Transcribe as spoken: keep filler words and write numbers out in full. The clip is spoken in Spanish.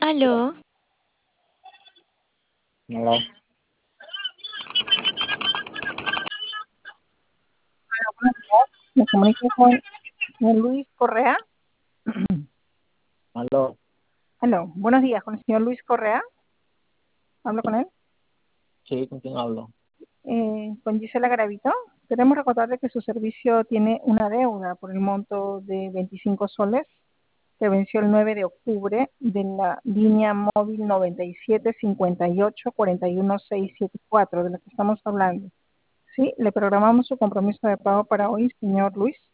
Aló, Hola, Me comunico con el señor Luis Correa. aló, Aló, buenos días, con el señor Luis Correa. Hablo con él. sí, ¿con quién hablo? Eh, con Gisela Garavito. Queremos recordarle que su servicio tiene una deuda por el monto de veinticinco soles que venció el nueve de octubre de la línea móvil noventa y siete cincuenta y ocho cuarenta y uno seiscientos setenta y cuatro, de la que estamos hablando. Sí, le programamos su compromiso de pago para hoy, señor Luis.